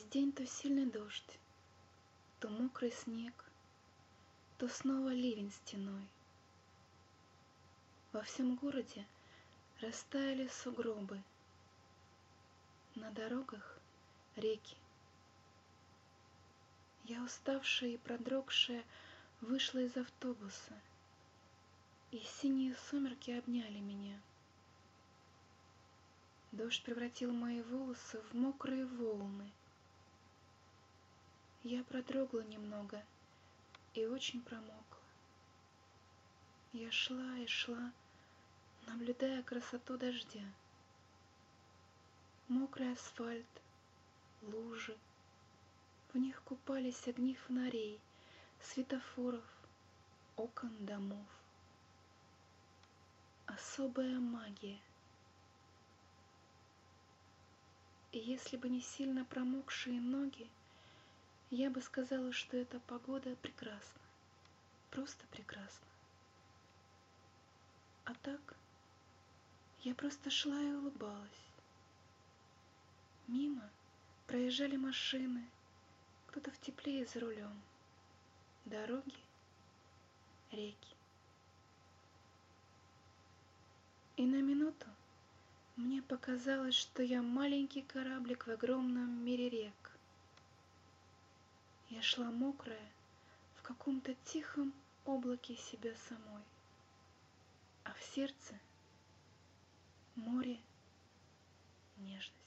Весь день то сильный дождь, то мокрый снег, то снова ливень стеной. Во всем городе растаяли сугробы, на дорогах реки. Я, уставшая и продрогшая, вышла из автобуса, и синие сумерки обняли меня. Дождь превратил мои волосы в мокрые волны. Я продрогла немного и очень промокла. Я шла и шла, наблюдая красоту дождя. Мокрый асфальт, лужи. В них купались огни фонарей, светофоров, окон домов. Особая магия. И если бы не сильно промокшие ноги, я бы сказала, что эта погода прекрасна, просто прекрасна. А так, я просто шла и улыбалась. Мимо проезжали машины, кто-то в тепле и за рулем. Дороги, реки. И на минуту мне показалось, что я маленький кораблик в огромном мире рек. Я шла мокрая, в каком-то тихом облаке себя самой, а в сердце море нежности.